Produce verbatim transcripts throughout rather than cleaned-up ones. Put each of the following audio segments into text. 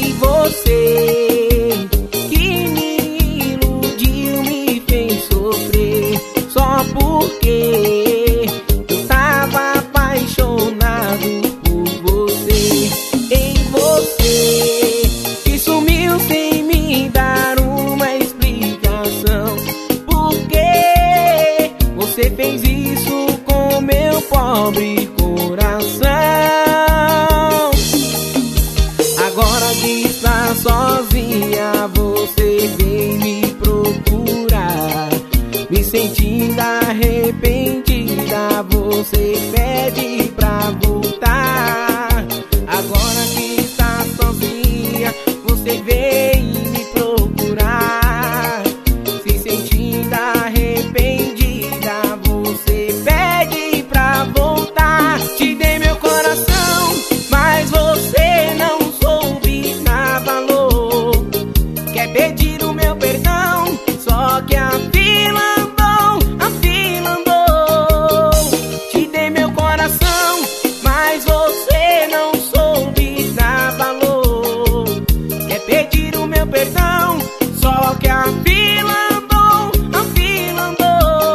Em você que me iludiu, me fez sofrer só porque eu tava apaixonado por você. Em você que sumiu sem me dar uma explicação. Por que você fez isso com meu pobre coração? Agora que está sozinha, você vem me procurar. Me sentindo arrependida, você pede pra voltar. Agora que está sozinha, você vem me procurar. Se sentindo arrependida, você pede pra voltar. Te dei meu coração, mas você não soube dar valor. Quer pedir o meu perdão, só que a fila andou, a fila andou. Te dei meu coração, mas você não soube dar valor. Quer pedir o meu perdão, só que a fila andou, a fila andou.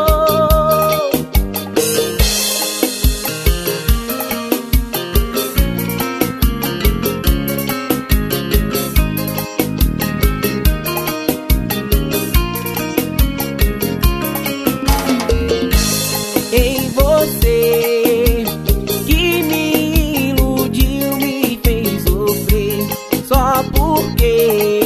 Em você que me iludiu, me fez sofrer só porque